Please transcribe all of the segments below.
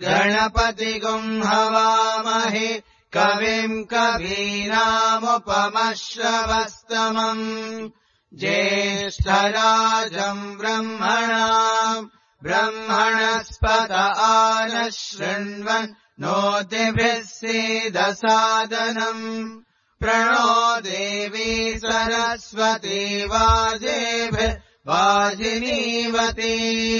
गणपतिगुम् हवामहे कविम् कवीनामुपमश्रवस्तमम् ज्येष्ठराजम् ब्रह्मणस्पत आनः शृण्वन् नोतिभिः सीदसादनम् प्रणो देवी सरस्वती वाजिनीवती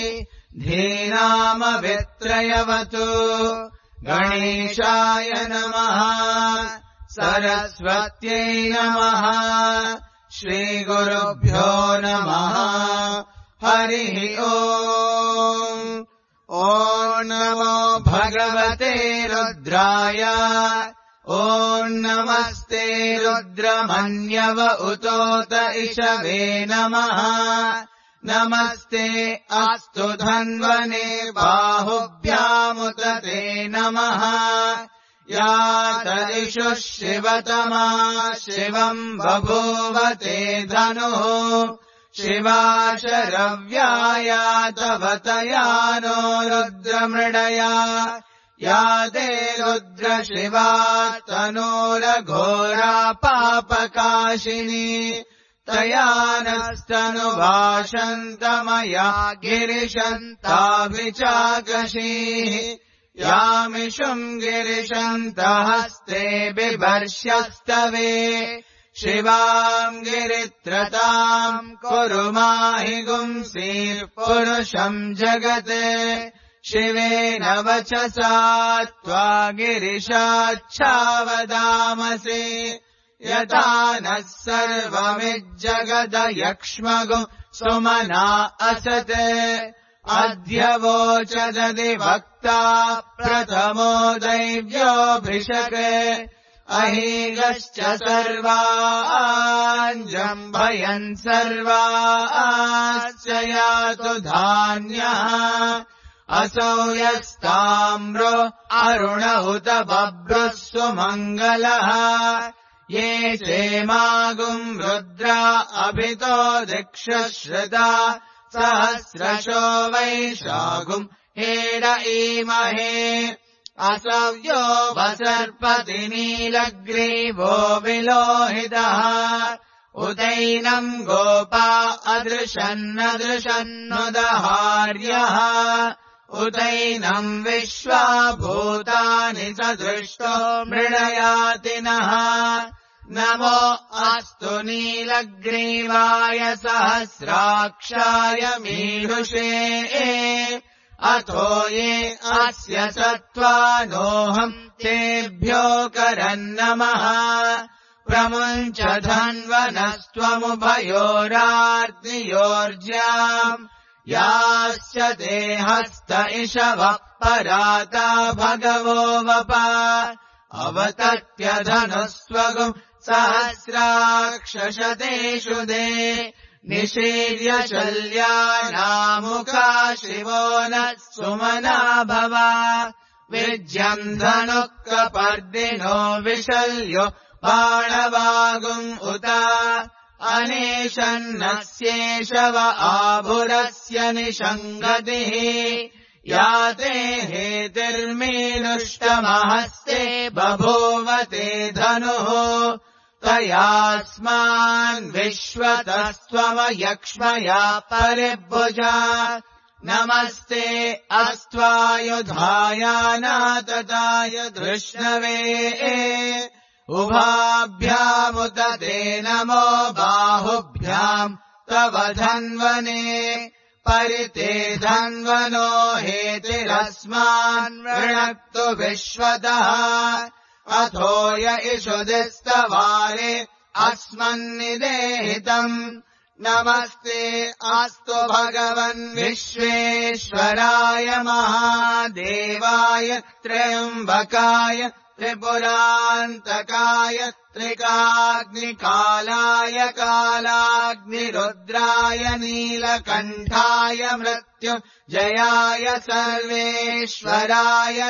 धीनामभित्रयवतु गणेशाय नमः सरस्वत्यै नमः श्रीगुरुभ्यो नमः हरिः ओम् ॐ नमो भगवते रुद्राय ॐ नमस्ते रुद्रमन्यव उतोत इषवे नमः नमस्ते अस्तु धन्वने बाहुभ्यामुत ते नमः यातदिषुः शिवतमा शिवम् बभूवते धनुः शिवाशरव्याया तव तया नो रुद्रमृडया या ते रुद्रशिवा तनूरघोरा पापकाशिनी तया नस्तनुभाषन्तमया गिरिशन्ताभिचाकशीः यामिषुम् गिरिशन्तहस्ते बिभर्ष्यस्तवे शिवाम् गिरित्रताम् कुरु माहि गुंसीर्पुरुषम् जगत् शिवेन वचसा त्वा गिरिशाच्छावदामसि यथा नः सर्वमिज्जगदयक्ष्मगु सुमना असत् अद्य वोचदधिवक्ता प्रथमो दैव्योऽभिषक् अहीगश्च सर्वाञ्जम्भयन् सर्वाश्च यातु धान्यः असौ यस्ताम्रो अरुण उत बभ्रुः सुमङ्गलः ये चेमागुम् रुद्रा अभितो दिक्षश्रुता सहस्रशो वैशाखुम् हेड ईमहे असव्यो वसर्पति नीलग्रीवो विलोहितः उदैनम् गोपा अदृशन्नदृशन्नुदहार्यः उदैनम् विश्वा भूतानि सदृष्टो मृडयातिनः नमो अस्तु नीलग्रीवाय सहस्राक्षाय मीढुषे अथो ये अस्य सत्त्वानोऽहम् तेभ्यो करन्नमः प्रमुञ्च धन्वनस्त्वमुभयोरार्तियोर्ज्याम् याश्च ते हस्त इषवः पराता भगवो वप अवतत्यधनुस्त्वगुम् सहस्राक्षशतेषु दे निशीर्य शल्यानामुखा शिवो नः सुमना भव विज्यम् धनुः कपर्दिनो विशल्यो बाणवागुम् उत अनेशन्नस्येषव आभुरस्य निषङ्गतिः याते हेतिर्मीनुष्टमहस्ते बभूवते धनुः तयास्मान् विश्वतस्त्वमयक्ष्मया परिभुजा नमस्ते अस्त्वायुधायानातताय धृष्णवे उभाभ्यामुत ते नमो बाहुभ्याम् तव धन्वने परिते धन्वनो हेतिरस्मान् वृणक्तु विश्वतः अथो य इषुदिस्तवारे अस्मन्निदेहितम् नमस्ते अस्तु भगवन् विश्वेश्वराय महादेवाय त्र्यम्बकाय त्रिपुरान्तकाय त्रिकाग्निकालाय कालाग्निरुद्राय नीलकण्ठाय मृत्युञ्जयाय सर्वेश्वराय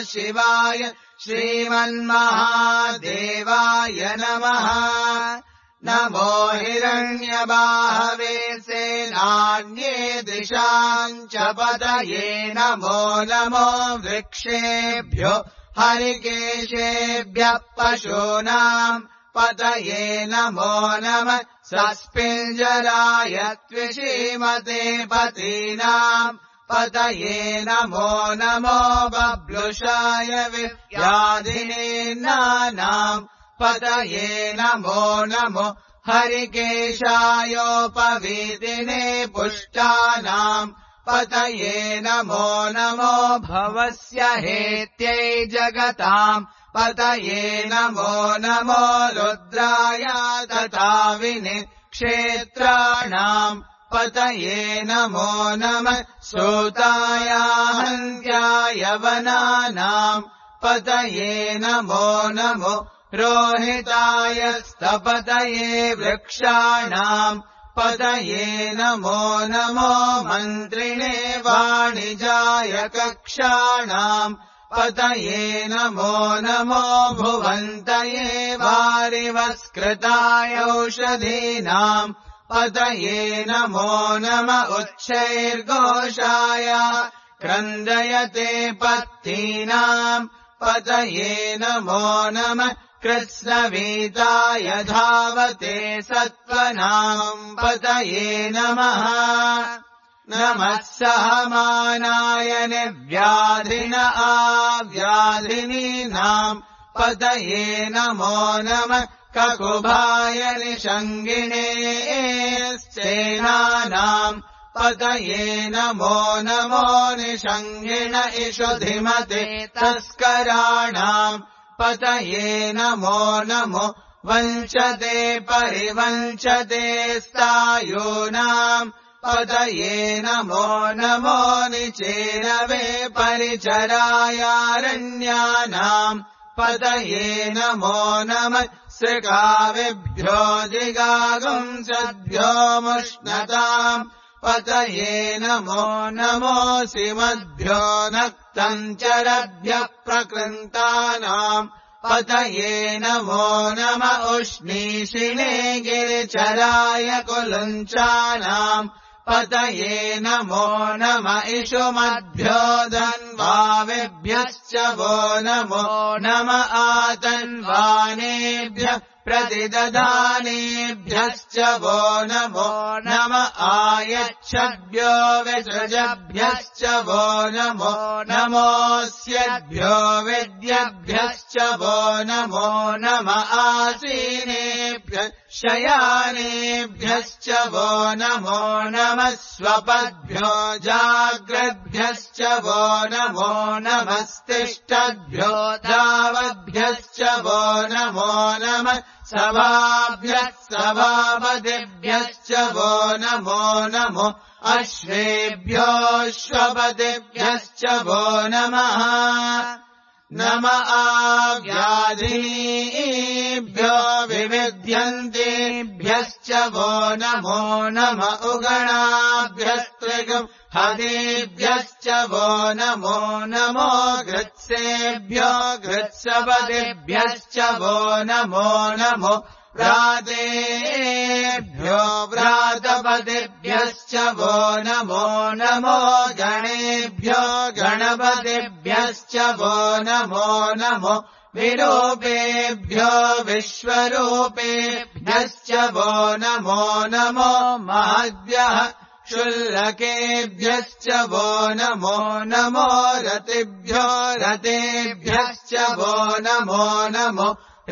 सदाशिवाय श्रीमन्महादेवाय नमः नमो हिरण्यबाहवे सेनान्ये दिशाम् च पतये नमो नमो वृक्षेभ्यो हरिकेशेभ्यः पशूनाम् पतये नमो नमः सस्पिञ्जराय त्विषीमते पतीनाम् पतये नमो नमो बब्लुषाय विव्याधिनेनानाम् पतये नमो नमो हरिकेशायोपवीदिने पुष्टानाम् पतये नमो नमो भवस्य हेत्यै जगताम् पतये नमो नमो रुद्राय तथा विनिक्षेत्राणाम् पतये नमो नमः सूताय हन्त्याय वनानाम् पतये नमो नमो रोहिताय स्तपतये वृक्षाणाम् पतये नमो नमो मन्त्रिणे वाणिजाय कक्षाणाम् पतये नमो नमो भुवन्तये वारिवस्कृताय औषधीनाम् पतये नमो नम उच्छैर्घोषाय क्रन्दयते पत्तीनाम् पतये नमो नमः कृत्स्नवीताय धावते सत्त्वनाम् पतये नमः नमः सहमानाय निव्याधिन आव्याधिनीनाम् पतये नमो नमः ककुभाय निषङ्गिणे सेनानाम् पतये नमो नमो निषङ्गिण इषुधिमते तस्कराणाम् पतये नमो नमो वञ्चते परिवञ्चते स्थायूनाम् पतये नमो नमो निचेरवे परिचरायारण्यानाम् पतये नमो नमः सृगाविभ्यो जिगागुंसद्भ्यो मुष्णताम् पतये नमो नमोऽसिमद्भ्यो नक्तञ्चरभ्यः प्रकृन्तानाम् पतये नमो नम उष्णीषिणे गिरिचराय कुलुञ्चानाम् पतये नमो नम इषुमद्भ्यो धन्वाविभ्यश्च वो नमो नम आतन्वानेभ्यः प्रतिदधानेभ्यश्च वो नमो नम आयच्छद्भ्यो विसृजभ्यश्च वो नमो नमोऽस्यद्भ्यो विद्यभ्यश्च वो नमो नम आसीनेभ्यः शयानेभ्यश्च वो नमो नमः स्वपद्भ्यो जाग्रद्भ्यश्च वो नमो नमस्तिष्ठद्भ्यो दावद्भ्यश्च वो नमो नमः सभाभ्यः सभापतिभ्यश्च वो नमो नमो अश्वेभ्योऽश्वपतिभ्यश्च वो नमः नम आव्याधिनीभ्यो विविध्यन्तेभ्यश्च वो नमो नम उगणाभ्यस्त्रिगम् हदेभ्यश्च वो नमो नमो घृत्सेभ्यो घृत्सपतिभ्यश्च वो नमो नमो व्रातेभ्यो व्रातपतिभ्यश्च वो नमो नमो गणेभ्यो गणपतिभ्यश्च वो नमो नमो विरूपेभ्यो विश्वरूपेभ्यश्च वो नमो नमो महद्भ्यः शुल्लकेभ्यश्च वो नमो नमो रतिभ्यो रतेभ्यश्च वो नमो नमो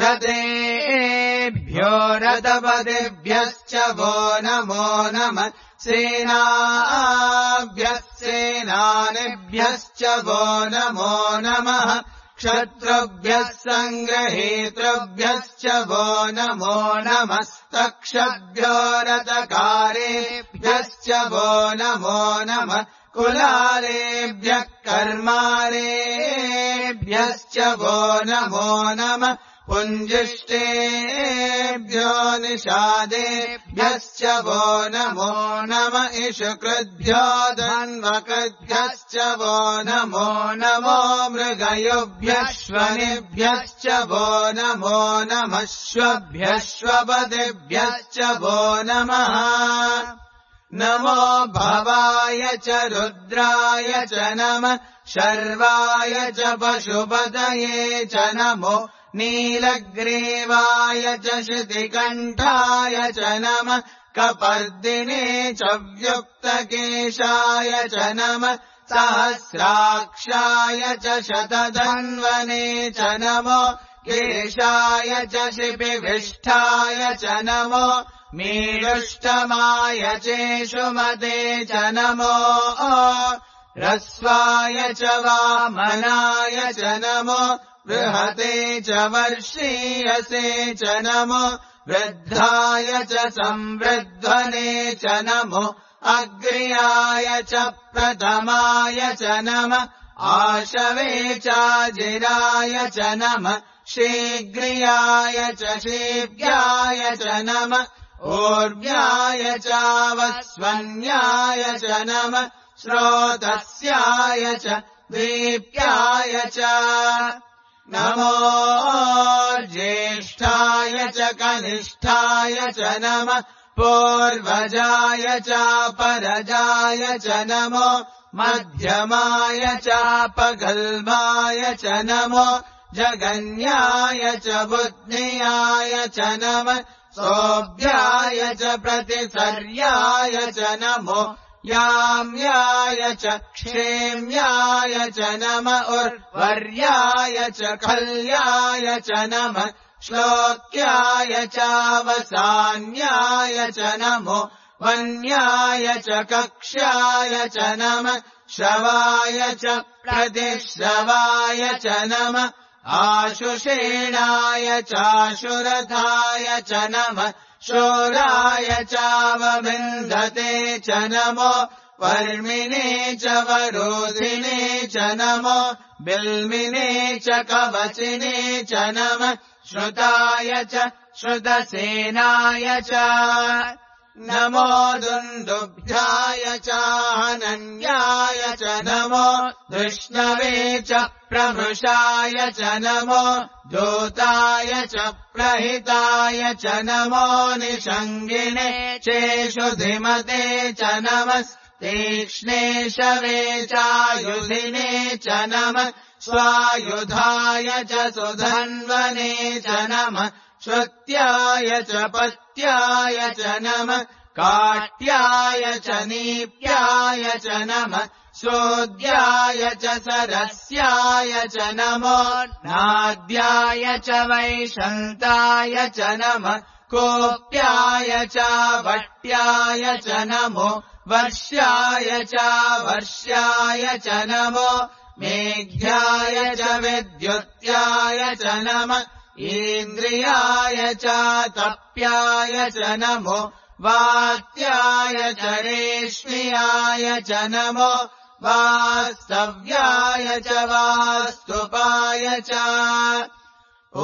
रतेभ्यो रतपतिभ्यश्च वो नमो नमः सेनाभ्यः सेनानिभ्यश्च वो नमो नमः क्षत्रुभ्यः सङ्ग्रहेतृभ्यश्च वो नमो नमस्तक्षभ्यो रतकारेभ्यश्च वो नमो नमः कुलालेभ्यः कर्मारेभ्यश्च वो नमो नमः पुञ्जिष्टेभ्यो निषादेभ्यश्च वो नमो नम इषुकृद्भ्यो धन्वकृद्भ्यश्च वो नमो नमो मृगयुभ्यश्वनिभ्यश्च वो नमो नमश्वभ्यश्वपदिभ्यश्च वो नमः नमो भवाय च रुद्राय च नमः शर्वाय च पशुपतये च नमो नीलग्रीवाय च श्रुतिकण्ठाय च नमः कपर्दिने च व्युक्तकेशाय च नमः सहस्राक्षाय च शतधन्वने च नमो केशाय च शिपिविष्ठाय च नमो मीरुष्टमाय चेषुमते च नमो रस्वाय च वामनाय च नमो बृहते च वर्षीयसे च नमो वृद्धाय च संवृध्वने च नमो अग्र्याय च प्रथमाय च नमः आशवे चाजिराय च नमः शीघ्रियाय च शीघ्राय च नमः ऊर्व्याय चावस्वन्याय च नमः श्रोतस्याय च दीप्याय च नमो ज्येष्ठाय च कनिष्ठाय च नमः पूर्वजाय चापरजाय च नमो मध्यमाय चापगल्भाय च नमो जगन्याय च बुद्धियाय च नमः सोऽभ्याय च प्रतिसर्याय च नमो याम्याय च क्षेम्याय च नमः उर्वर्याय च खल्याय च नमः श्लोक्याय चावसान्याय च नमो वन्याय च कक्ष्याय च नमः श्रवाय च प्रतिश्रवाय च नमः आशुषेणाय चाशुरथाय च नमः शूराय चावविन्दते च नमो वर्मिने च वरोधिने च नमो बिल्मिने च कवचिने च नमः श्रुताय च श्रुतसेनाय च नमो दुन्दुभ्याय चाहनन्याय च नमो धृष्णवे च प्रमृषाय च नमो दूताय च प्रहिताय च नमो निषङ्गिने चेषुधिमते च नमः तीक्ष्णेशवे चायुधिने च नमः स्वायुधाय च सुधन्वने च नमः श्रुत्याय च पत्याय च नमः काट्याय च नीप्याय च नमः सोद्याय च सरस्याय च नमो नाद्याय च वैशन्ताय च नमः कोप्याय च वट्याय च नमो वर्ष्याय च वर्ष्याय च नमो मेघ्याय च विद्युत्याय च नमः इन्द्रियाय च तप्याय च नमो वात्याय च रेष्म्याय च नमो वास्तव्याय च वास्तुपाय च ॐ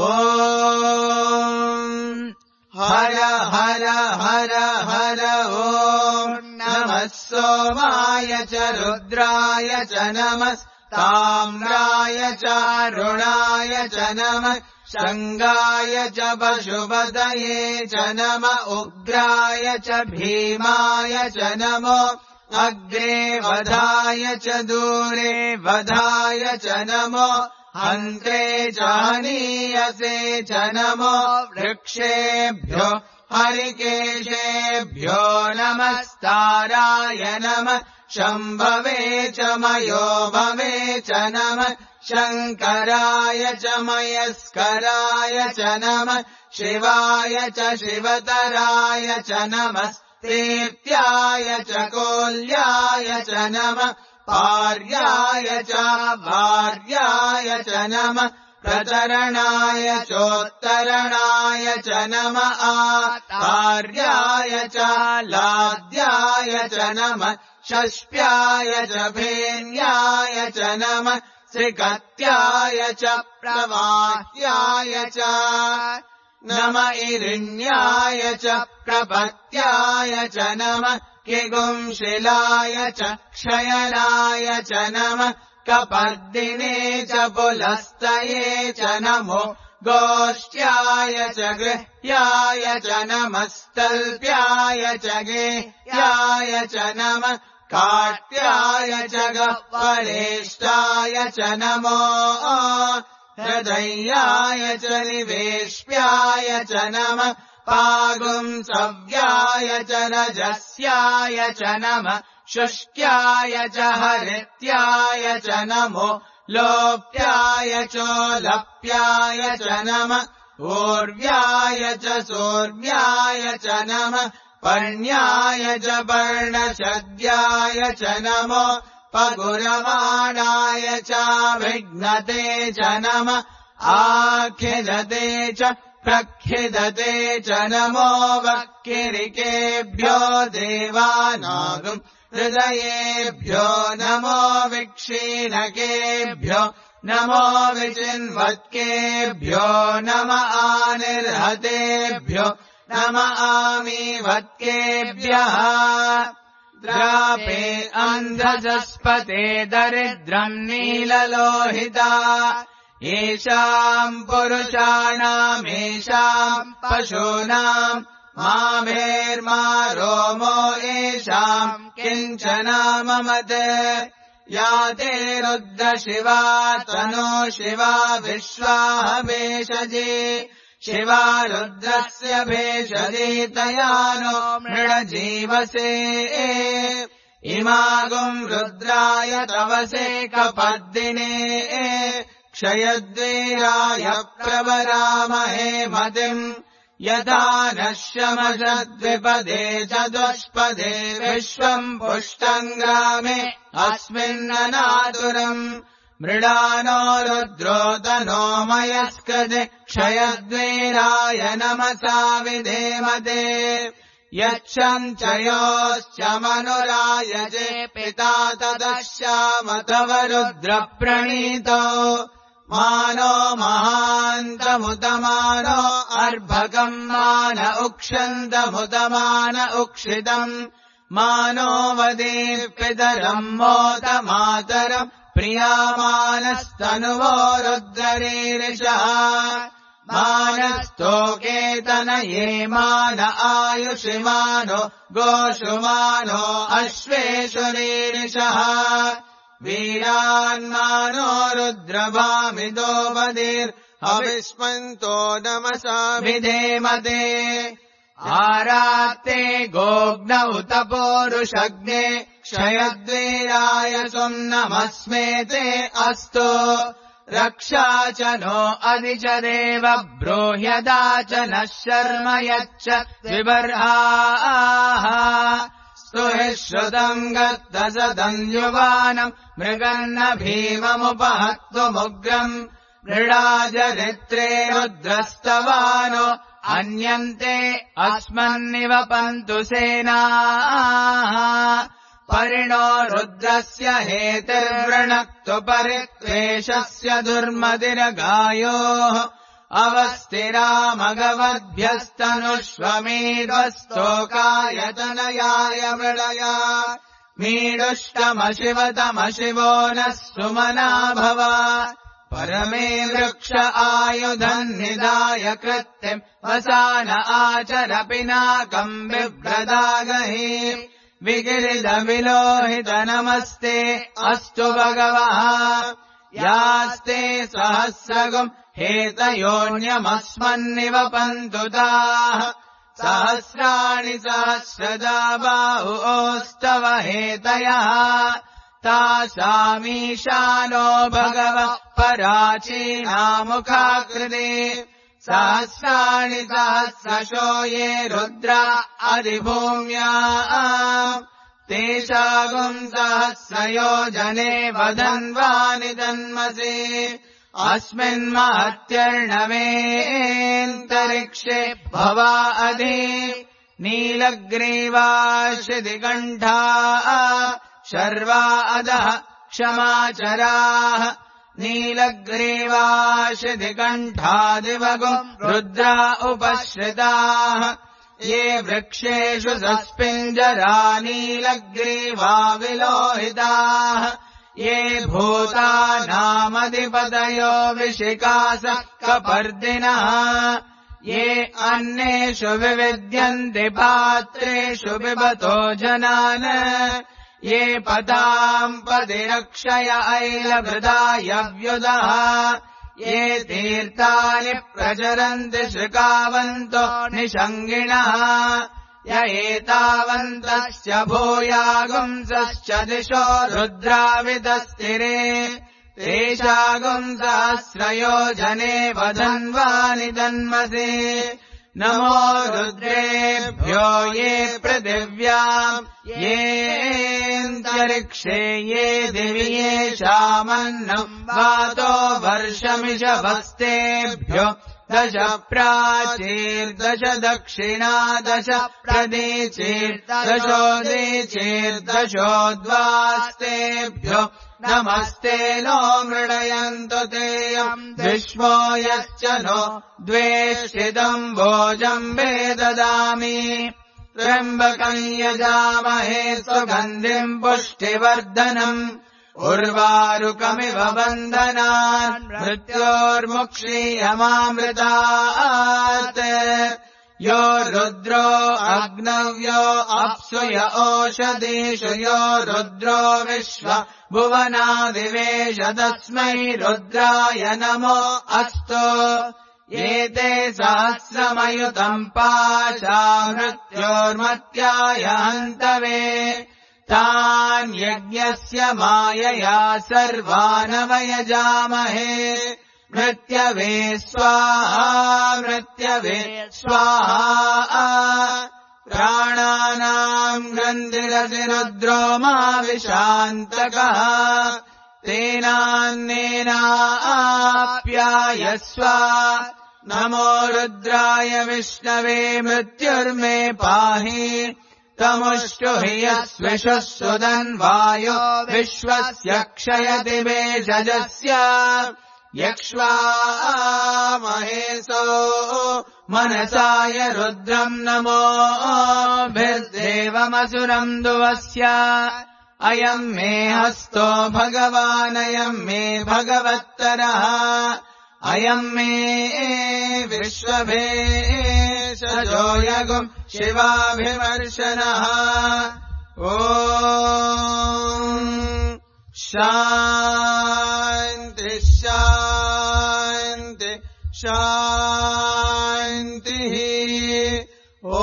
हर हर हर हर ॐ नमः सोमाय च रुद्राय च नमः ताम्राय च अरुणाय च नमः शङ्गाय च पशुपतये च नमः उग्राय च भीमाय च नमो अग्रे वधाय च दूरे वधाय च नमो हन्त्रे च हनीयसे च नमो वृक्षेभ्यो हरिकेशेभ्यो नमस्ताराय नमः शम्भवे च मयोभवे च नमः शङ्कराय च मयस्कराय च नमः शिवाय च शिवतराय च नमः तीर्थ्याय च कोल्याय च नमः पार्याय च भार्याय च नमः प्रतरणाय चोत्तरणाय च नमः आर्याय च लाद्याय च नमः षष्प्याय च भेन्याय च नमः श्रिकत्याय च प्रवाह्याय च नम इरिण्याय च प्रपत्याय च नमः किगुंशिलाय च क्षयनाय च नमः कपर्दिने च पुलस्तये च नमो गोष्ट्याय च गृह्याय च नमस्तल्प्याय च गेह्याय च नमः काट्याय च गह्वरेष्टाय च नमो हृदयाय च निवेश्याय च नमः पागुंसव्याय च रजस्याय च नमः शुष्क्याय च हरित्याय च नमो लोप्याय चोलप्याय च नमः ऊर्व्याय च सोर्व्याय च नमः पर्ण्याय च पर्णशद्याय च नमो पगुरवाणाय च विघ्नते च नमः आखिदते च प्रखिदते च नमो वक्किरिकेभ्यो देवानागम् हृदयेभ्यो नमो विक्षीणकेभ्यो नमो विचिन्वत्केभ्यो नम आनिर्हतेभ्यो नम आमीवत्केभ्यः द्रापे अन्धजस्पते दरिद्रम् नीललोहिता येषाम् पुरुषाणामेषाम् पशूनाम् माभेर्मा रोमो येषाम् किञ्चनाममत् या ते रुद्रशिवा तनो शिवा विश्वाह भेषजे शिवा रुद्रस्य भेषजे तया नो मृडजीवसे इमागुम् रुद्राय तवसे कपर्दिने क्षयद्वीराय प्रवरामहे मतिम् यथा नश्यमशद्विपदे चतुष्पदे विश्वम् पुष्टम् ग्रामे अस्मिन्ननातुरम् मृडानो रुद्रोतनो मयस्कृते क्षयद्वीराय नमसा विधेमते यच्छम् च योश्च मनुरायजे पिता तदश्यामतव रुद्रप्रणीतो मानो महान्तमुतमानो अर्भकम् मान उक्षन्तमुतमान उक्षितम् मानो वदेपितरम् मोदमातरम् प्रियामानस्तनुवो रुद्ररीरिषः मानस्तोकेतनये मान आयुषिमानो गोषुमानो अश्वेषु रीरिषः वीरान्मानो रुद्रभामिदोपदीर्हविष्मन्तो नमसा विधेमते आरात्ते गोग्न उत पोरुषग्ने क्षयद्वीराय सुम्नमस्मेते अस्तु रक्षा च नो अधिचरेव ब्रूह्यदा च नः शर्म यच्च विबर्हाः स्तुहि श्रुतम् गत्तसदम् युवानम् मृगन्न भीममुपहत्वमुग्रम् मृडाजरित्रे रुद्रस्तवानो अन्यन्ते अस्मन्निवपन्तु सेनाः परिणो रुद्रस्य हेतिर्वृणक्तु परित्वेषस्य दुर्मतिरगायोः अवस्थिरामगवद्भ्यस्तनुष्वमीड्वस्तोकायतनयाय मृडया मीडुष्टमशिवतमशिवो नः सुमना भव परमे वृक्ष आयुधम् निधाय कृत्तिम् वसान आचर पिनाकम् बिभ्रदागहि विगिरिदविलोहित नमस्ते अस्तु भगवः यास्ते सहस्रगुम् हेतयोऽन्यमस्मन्निवपन्तु ताः सहस्राणि सहस्रदा बाहुस्तव हेतयः तासामीशानो भगवः पराचीनामुखाकृते सहस्राणि सहस्रशो ये रुद्रा अधिभूम्या तेषागुम् सहस्रयोजने वदन्वानि तन्मसे अस्मिन्महत्यर्णवेऽन्तरिक्षे भवा अधि नीलग्रीवाशिदिकण्ठा शर्वा अधः क्षमाचराः नीलग्रीवाशिधिकण्ठादिवगो रुद्रा उपश्रिताः ये वृक्षेषु सस्पिञ्जरा नीलग्रीवा विलोहिताः ये भूतानामधिपतयो विशिखासः कपर्दिनः ये अन्नेषु विविद्यन्ति पात्रेषु पिबतो जनान् ये पदाम् पदिरक्षय ऐलभृदायव्युदः ये तीर्थानि प्रचरन्ति श्रिकावन्तो निषङ्गिणः य एतावन्तश्च भूयागुंसश्च दिशो रुद्राविदस्तिरे तेषागुंसहस्रयोजने वधन्वानि तन्मसे नमो रुद्रेभ्यो ये पृथिव्याम् येऽन्तरिक्षे ये दिवि येषामन्नम् वातो वर्षमिषभस्तेभ्यो दश प्राचीर्दश दक्षिणा दश प्रदीचीर्दशोदीचीर्दशोद्वास्तेभ्यो नमस्ते नो मृडयन्तु तेयम् विश्वो यश्च नो द्वेष्टिदम् भोजम् वे ददामि त्र्यम्बकम् यजामहे सुगन्धिम् पुष्टिवर्धनम् उर्वारुकमिव बन्धनान् मृत्योर्मुक्षीयमामृतात् यो रुद्रो अग्नव्यो अप्सु य ओषधीषु यो रुद्रो विश्व भुवनादिवेश तस्मै रुद्राय नमो अस्तु एते सहस्रमयुतम् पाशा मृत्योर्मत्याय हन्तवे तान् यज्ञस्य मायया सर्वानवयजामहे मृत्यवे स्वाहा मृत्यवे स्वाहा प्राणानाम् ग्रन्थिरसि रुद्रो मा विशान्तकः तेनान्नेनाप्यायस्व नमो रुद्राय विष्णवे मृत्युर्मे पाहि तमुष्टु हि यस्विषुः सुदन्वायो विश्वस्य क्षयति वेषजस्य यक्ष्वामहेसो मनसाय रुद्रम् नमोभिर्देवमसुरम् दुवस्य अयम् मे हस्तो भगवानयम् मे भगवत्तरः अयम् मे विश्वभेषजो यगुम् शिवाभिवर्षणः ॐ शान्ति शान्ति शान्तिः ॐ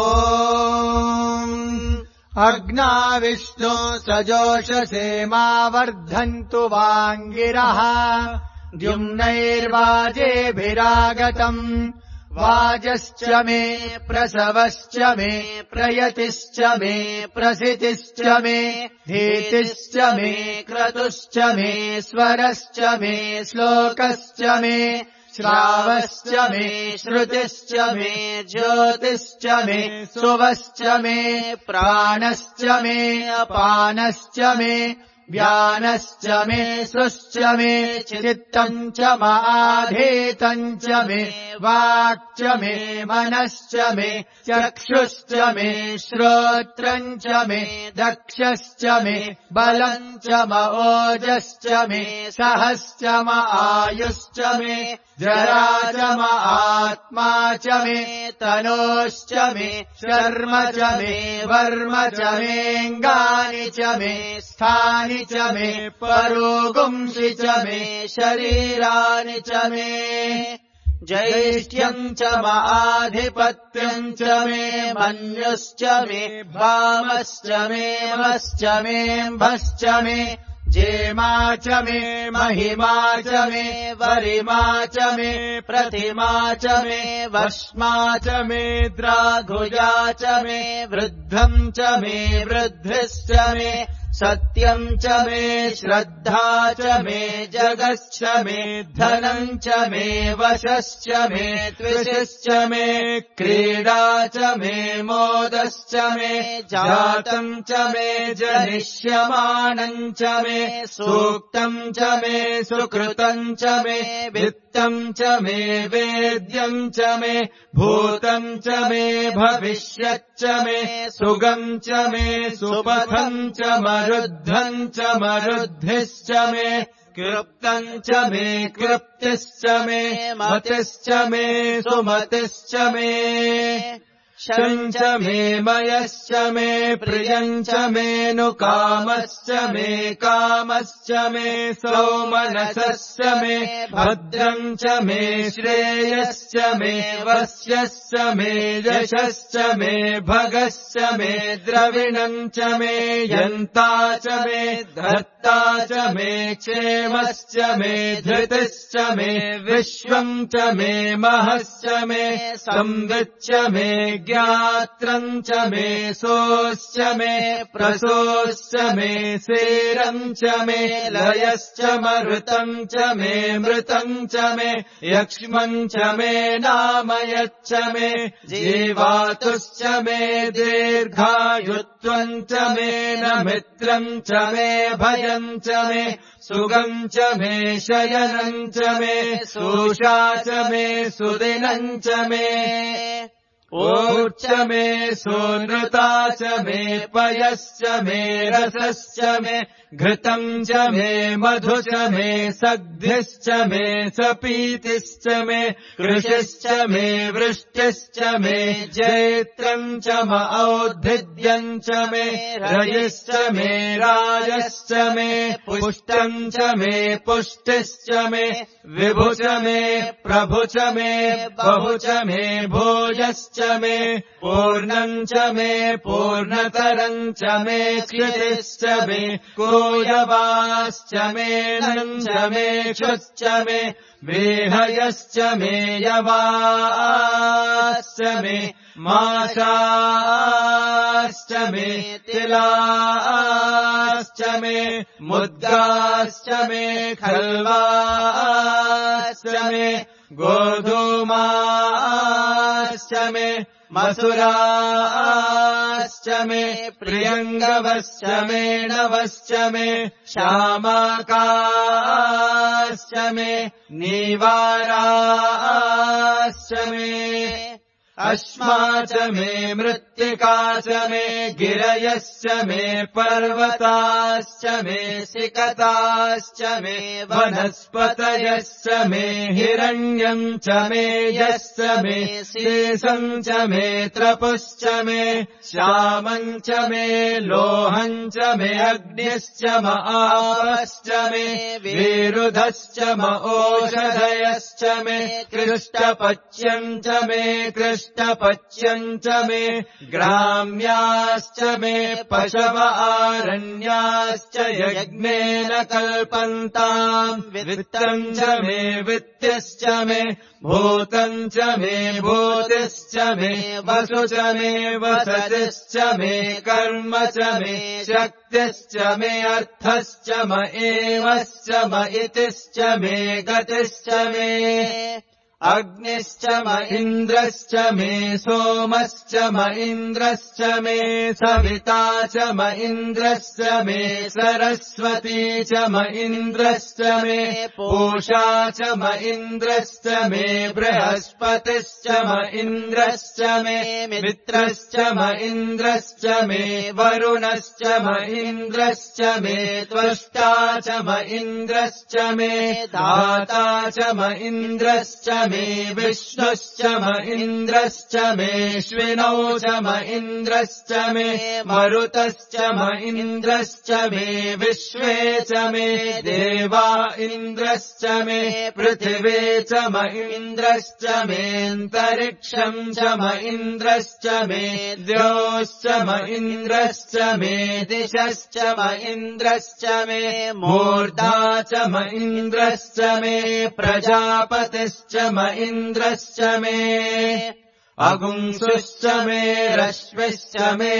अग्नाविष्णो सजोषसे मा वर्धन्तु वाङ्गिरः द्युम्नैर्वाजेभिरागतम् वाजश्च मे प्रसवश्च मे प्रयतिश्च मे प्रसितिश्च मे धीतिश्च मे क्रतुश्च मे स्वरश्च मे श्लोकश्च मे श्रावश्च मे श्रुतिश्च मे ज्योतिश्च मे सुवश्च मे प्राणश्च मे अपानश्च मे व्यानश्च मे सुश्च मे चित्तम् च माधेतम् च मे वाक्च मे मनश्च मे चक्षुश्च मे श्रोत्रम् च मे दक्षश्च मे बलम् च ओजश्च मे सहश्च आयुश्च मे जरा च आत्मा च मे तनोश्च मे शर्म च मे वर्म च मेऽङ्गानि च मे स्थानि च मे परोगुंसि च मे शरीराणि च मे ज्येष्ठ्यम् च आधिपत्यम् च मे मन्युश्च मे भामश्च मे मश्च मे भश्च मे जेमा च मे महिमा च मे वरिमा च मे प्रतिमा च मे वश्मा च मे द्राघुजा च मे वृद्धम् च मे वृद्धिश्च मे सत्यम् च मे श्रद्धा च मे जगश्च मे धनम् च मे वशश्च मे त्विषश्च मे क्रीडा च मे मोदश्च मे जातम् च मे जनिष्यमानम् च मे सूक्तम् च मे सुकृतम् च मे वित्तम् च मे वेद्यम् च मे भूतम् च मे भविष्यच्च मे सुगम् च मे सुपथम् च मरुद्धम् च मरुद्धिश्च मे कृप्तम् च मे कृप्तिश्च मे मतिश्च मे सुमतिश्च मे शम् च मे मयश्च मे प्रियम् च मे नुकामश्च मे कामश्च मे सौमनसश्च मे भद्रम् च मे श्रेयश्च मे वस्यश्च मे यशश्च मे भगश्च मे द्रविणम् च मे यन्ता च मे धर्ता च मे क्षेमश्च मे धृतिश्च मे विश्वम् च मे महश्च मे संविच्च मे ज्ञात्रम् च मे सोश्च मे प्रसोश्च मे सेरम् च मे लयश्च मरुतम् च मे मृतम् च मे यक्ष्मम् च मे नामयच्च मे जीवातुश्च मे दीर्घायुत्वम् च मे न मित्रम् च मे भयम् च मे सुगम् च मे शयनम् च मे सूषा च मे सुदिनम् च मे ऊर्च मे सोनृता च मे पयश्च मे रसश्च मे घृतम् च मे मधु च मे सग्धिश्च मे सपीतिश्च मे कृषिश्च मे वृष्टिश्च मे जैत्रम् च म औद्भिद्यम् च मे रयिश्च मे राजश्च मे पुष्टम् च मे पुष्टिश्च मे विभु च मे प्रभु च मे बहु च मे भोजश्च मे पूर्णम् च मे पूर्णतरम् च मे क्षितिश्च मे कोयवाश्च मे नम् च मे क्षुश्च मे वेहयश्च मे यवाश्च मे माशाश्च मे तिलाश्च मे मुद्गाश्च मे खल्वाश्च मे गोधूमाश्च मे मसुराश्च मे प्रियङ्गवश्च मे नवश्च मे श्यामाकाश्च मे नीवाराश्च मे अश्मा च मे मृत्तिका च मे गिरयश्च मे पर्वताश्च मे सिकताश्च मे वनस्पतयश्च मे हिरण्यम् च मे यश्च मे शेषम् च मे त्रपुश्च मे श्यामम् च मे लोहम् च मे अग्निश्च म आपश्च मे विरुधश्च म ओषधयश्च मे कृष्टपच्यम् च मे कृष्टपच्यम् च मे ग्राम्याश्च मे पशव आरण्याश्च यज्ञेन कल्पन्ताम् वित्तम् च मे वित्तिश्च मे भूतम् च मे भूतिश्च मे वसु च मे वसतिश्च मे कर्म च मे शक्तिश्च मे अर्थश्च म एवश्च म इतिश्च मे गतिश्च मे अग्निश्च म इन्द्रश्च मे सोमश्च म इन्द्रश्च मे सविता च म इन्द्रश्च मे सरस्वती च म इन्द्रश्च मे पूषा च म इन्द्रश्च मे बृहस्पतिश्च म इन्द्रश्च मे मित्रश्च म इन्द्रश्च मे वरुणश्च म इन्द्रश्च मे त्वष्टा च म इन्द्रश्च मे दाता च म इन्द्रश्च मे विष्णुश्च म इन्द्रश्च मेऽश्विनौ च म इन्द्रश्च मे मरुतश्च म इन्द्रश्च मे विश्वे च मे देवा इन्द्रश्च मे पृथिवे च म इन्द्रश्च मेऽन्तरिक्षम् च म इन्द्रश्च मे द्योश्च म इन्द्रश्च मे दिशश्च म इन्द्रश्च मे मूर्धा च म इन्द्रश्च मे प्रजापतिश्च म इन्द्रश्च मे अगुंसुश्च मे रश्विश्च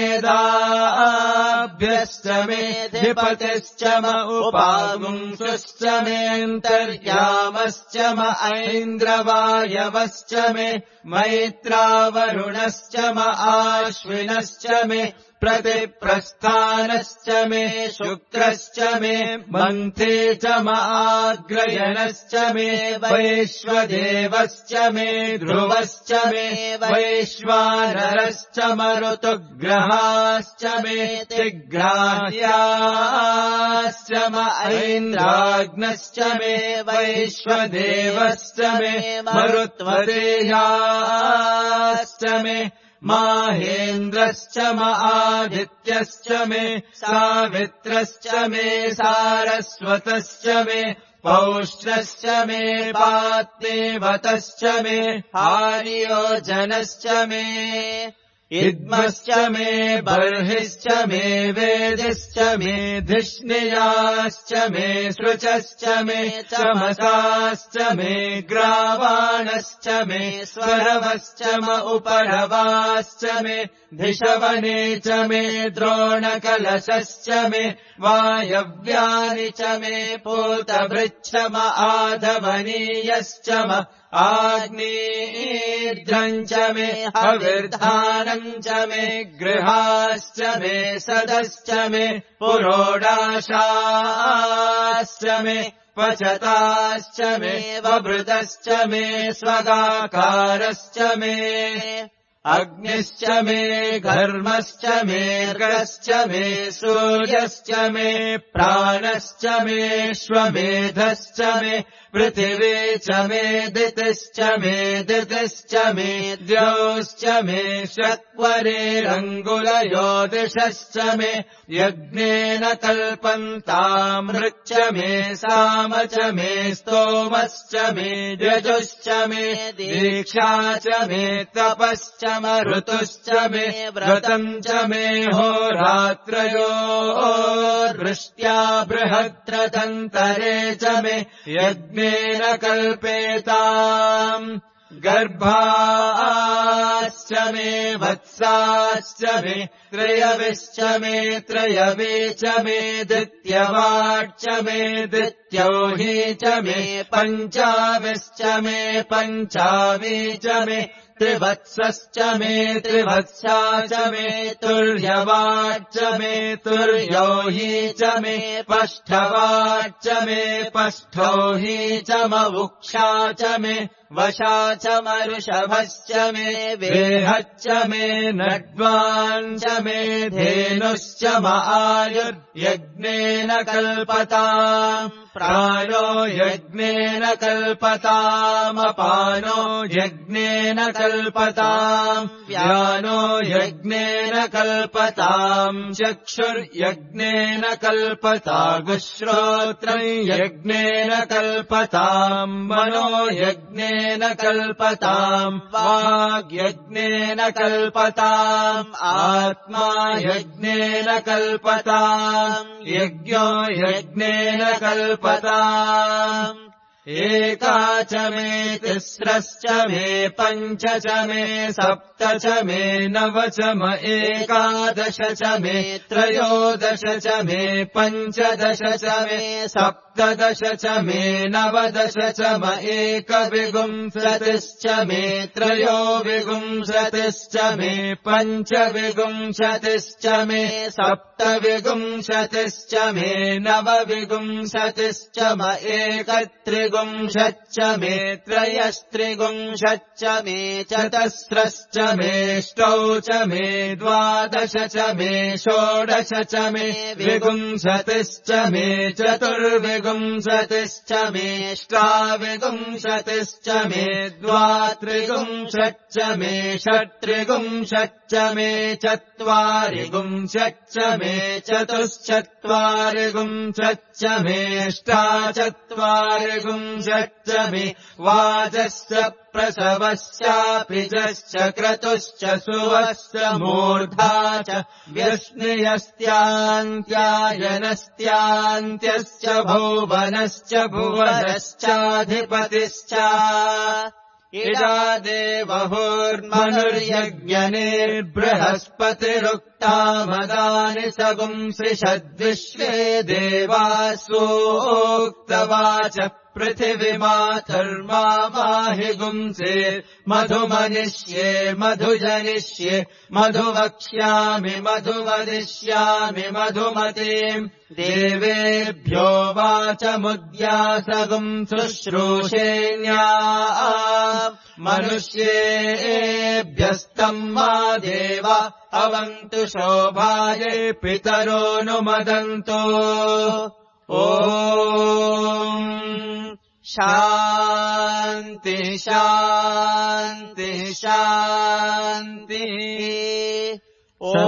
मेधाभ्यश्च मेऽधिपतिश्च म उपागुंसुश्च मेऽन्तर्यामश्च म ऐन्द्रवायवश्च मे मैत्रावरुणश्च म आश्विनश्च मे प्रतिप्रस्थानश्च मे शुक्रश्च मे मन्थे च म आग्रयणश्च मे वैश्वदेवश्च मे ध्रुवश्च मे वैश्वानरश्च म ऋतुग्रहाश्च मे तिग्राह्याश्च म ऐन्द्राग्नश्च मे वैश्वदेवश्च मे मरुत्वदेयाश्च मे माहेन्द्रश्च म आदित्यश्च मे सावित्रश्च मे सारस्वतश्च मे पौष्णश्च मे पात्नेवतश्च मे आर्योजनश्च मे इद्मश्च मे बर्हिश्च मे वेदिश्च मे धिष्णियाश्च मे सृचश्च मे चमसाश्च मे ग्रावाणश्च मे स्वरवश्च म उपरवाश्च मे धिषवने च मे द्रोणकलशश्च मे वायव्यानि च मे पूतभृच्छ म आधवनीयश्च म आग्नेयद्रम् च मे हविर्धानम् च मे गृहाश्च मे सदश्च मे पुरोडाशाश्च मे पचताश्च मे वभृतश्च मे स्वगाकारश्च मे अग्निश्च मे घर्मश्च मे अर्कश्च मे सूर्यश्च मे प्राणश्च मे श्वमेधश्च मे पृथिवी च मे दितिश्च मे दितिश्च मे द्यौश्च मे शक्वरेरङ्गुलयोदिशश्च मे यज्ञेन कल्पन्तामृच्च मे साम च मे स्तोमश्च मे यजुश्च मे दीक्षा च मे तपश्च म ऋतुश्च मे व्रतम् च मे होरात्रयोर्वृष्ट्या बृहद्रतन्तरे च मे यज्ञेन कल्पेताम् गर्भाश्च मे वत्साश्च मे त्रयविश्च मे त्रयवे च मे दित्यवाच्च मे दित्यौही च मे पञ्चाविश्च मे पञ्चावी च मे त्रिवत्सश्च मे त्रिवत्सा च मे तुर्यवाच्च मे तुर्योही च मे पष्ठवाच्च मे पष्ठौही च म वुक्षा च मे वशा च मरुषभश्च मे वेहच्च मे नड्वाञ्च मे धेनुश्च म आयुर्यज्ञेन कल्पताम् प्राणो यज्ञेन कल्पतामपानो यज्ञेन कल्पताम् व्यानो यज्ञेन कल्पताम् चक्षुर्यज्ञेन कल्पतागुश्रोत्रम् यज्ञेन कल्पताम् मनो यज्ञेन कल्पताम् वाग्यज्ञेन कल्पताम् आत्मा यज्ञेन कल्पताम् यज्ञो यज्ञेन कल्पताम् एका च मे तिस्रश्च मे पञ्च च मे सप्त च मे नव च म एकादश च मे त्रयोदश च मे पञ्चदश च मे सप्तदश च मे नवदश च म एकविंशतिश्च मे त्रयोविंशतिश्च मे पञ्चविंशतिश्च मे सप्तविंशतिश्च मे नवविंशतिश्च म एकत्रिंशच्च मे त्रयस्त्रिंशच्च मे चतस्रश्च मेष्टौ च मे द्वादश च मे षोडश च मे विंशतिश्च मे चतुर्विंशतिश्च मेष्टाविंशतिश्च मे द्वात्रिंशच्च मे षट्त्रिंशच्च मे चत्वारिंशच्च मे चतुश्चत्वारिंशच्च मेष्टाचत्वारिंशच्च मे वाजश्च प्रसवश्चापिजश्च क्रतुश्च सुवश्च मूर्धा च व्यश्नियस्त्यान्त्यायनस्त्यान्त्यश्च भुवनश्च भुवनश्चाधिपतिश्च इडा देवहुर्मनुर्यज्ञनिर्बृहस्पतिरुक्तामदानि सगुंसृषद्विश्वे देवासोक्तवाच पृथिवीमातर्माहि गुंसे मधुमनिष्ये मधुजनिष्ये मधुवक्ष्यामि मधुवदिष्यामि मधुमतीम् देवेभ्यो वाचमुद्यासगुम् शुश्रूषेण्या मनुष्येभ्यस्तम् मा देव अवन्तु शोभाये पितरोऽनुमदन्तो ॐ शान्ति शान्ति शान्तिः ॐ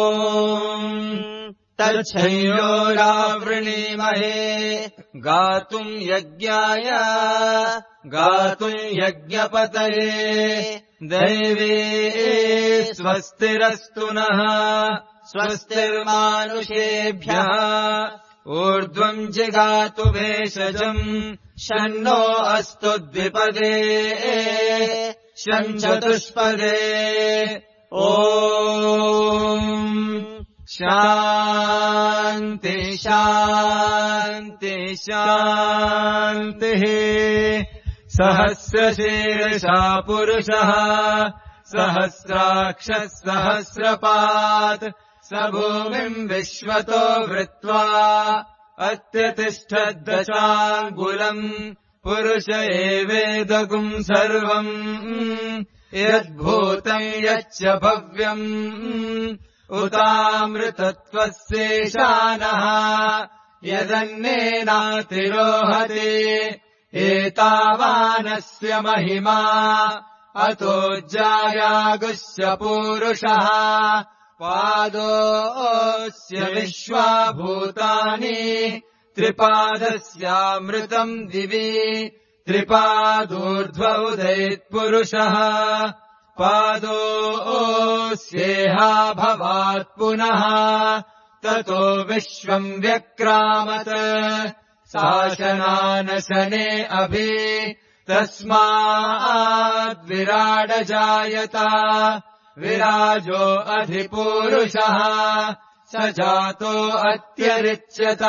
तच्छयोरावृणीमहे गातुम् यज्ञाय गातुम् यज्ञपतये दैवे स्वस्तिरस्तु नः स्वस्तिर्मानुषेभ्यः ऊर्ध्वम् जिगातु भेषजम् शन्नो अस्तु द्विपदे शञ्चतुष्पदे ॐ शान्ति शान्ति शान्तिः सहस्रशीर्षा पुरुषः सहस्राक्षः सहस्रपात् स भूमिम् विश्वतो वृत्वा अत्यतिष्ठद्दशाङ्गुलम् पुरुष एवेदगुम् सर्वम् यद्भूतम् यच्च भव्यम् उतामृतत्वस्येषानः यदन्नेनातिरोहति एतावानस्य महिमा अतो जायागुस्य पूरुषः पादोऽस्य विश्वाभूतानि त्रिपादस्यामृतम् दिवि त्रिपादूर्ध्व उदैत्पुरुषः पादोऽस्येहा भवात् पुनः ततो विश्वम् व्यक्रामत् शासनानशने अभि तस्माद्विराडजायत विराजो अधिपूरुषः स जातो अत्यरिच्यत